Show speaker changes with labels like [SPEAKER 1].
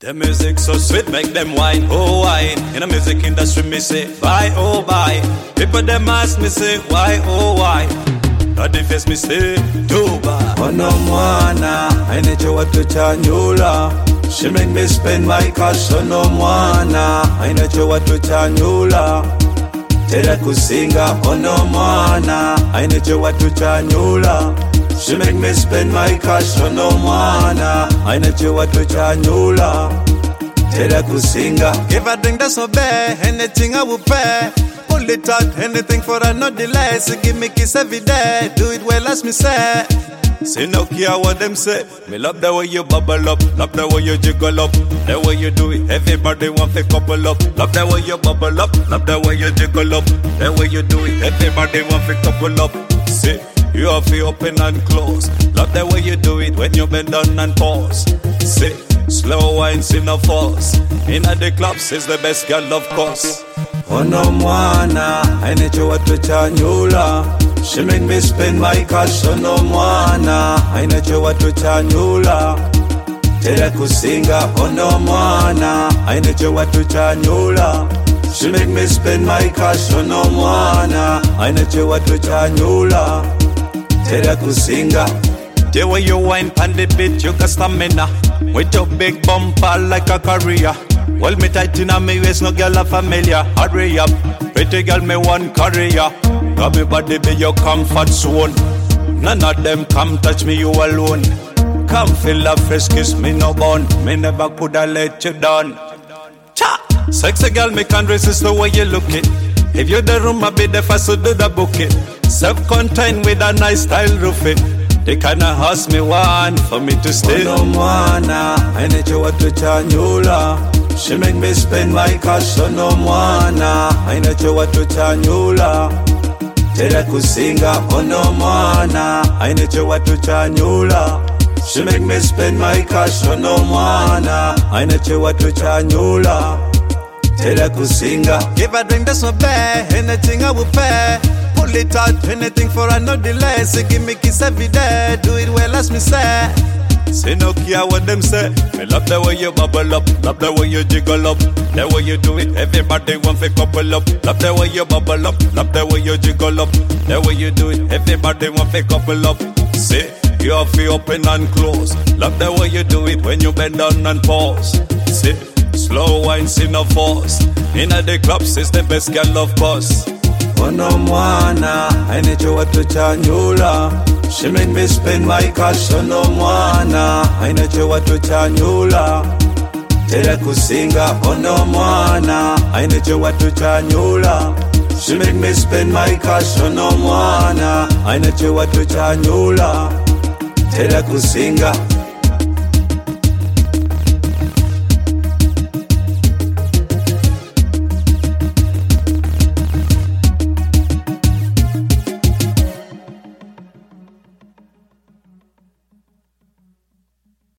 [SPEAKER 1] The music so sweet, make them wine, oh wine. In the music industry, me say, bye, oh bye. People them ask me say, why, oh why. Not the face me say, do bye.
[SPEAKER 2] Ono mwana, ainecho watu chanyula. She make me spend my cash. Ono mwana, ainecho watu chanyula. Tera kusinga, ono mwana, ainecho watu chanyula. She make me spend my cash. Ono mwana, ainecho watu chanyula. Tera kusinga.
[SPEAKER 1] If I think that's so bad, anything I will pay. Pull it out, anything for a no delay. So give me kiss every day, do it well as me say. Say no care what them say. Me love the way you bubble up, love the way you jiggle up, the way you do it. Everybody want to couple up. Love the way you bubble up, love the way you jiggle up, the way you do it. Everybody want to couple up. Say you have to open and close. Love the way you do it when you bend down and pause. Say slow wines in a force. In the clubs is the best girl of course.
[SPEAKER 2] Ono mwana, ainecho watu chanyula. She make me spend my cash. Ono mwana, ainecho watu chanyula. Tera kusinga. Ono mwana, ainecho watu chanyula. She make me spend my cash. Ono mwana, ainecho watu chanyula. Tera kusinga.
[SPEAKER 1] The way you wine pan the beat, you got stamina. With your big bumper like a career. Hold me tight in a me waist, no girl a familiar. Hurry up, pretty girl me one career. Got me body be your comfort zone. None of them come touch me, you alone. Come feel a fresh kiss, me no bone. Me never coulda let you down. Cha! Sexy girl, me can't resist the way you look it. If you the room, I be the first to do the booking. Self-contained with a nice style roofing. They kinda ask me one for me to stay.
[SPEAKER 2] Ono mwana, ainecho watu chanyula. She make me spend my cash. Ono mwana, ainecho watu chanyula. Tera kusinga. Ono mwana, ainecho watu chanyula. She make me spend my cash. Ono mwana, ainecho watu chanyula. Tera kusinga.
[SPEAKER 1] If I drink that's so bad, anything I will pay. Pull it out, anything for a no delay. So give me kiss every day, do it well as me say. Say no care what them say. Me love the way you bubble up, love the way you jiggle up, the way you do it. Everybody want to couple up. Love the way you bubble up, love the way you jiggle up, the way you do it. Everybody want to couple up. Say you have to open and close. Love the way you do it when you bend down and pause. Say slow wines in a force. In the clubs is the best girl of course.
[SPEAKER 2] Ono mwana, ainecho watu chanyula. She make me spend my cash. Ono mwana, ainecho watu chanyula. Tera kusinga. Ono mwana, ainecho watu chanyula. She make me spend my cash. Ono mwana, ainecho watu chanyula. Tera kusinga.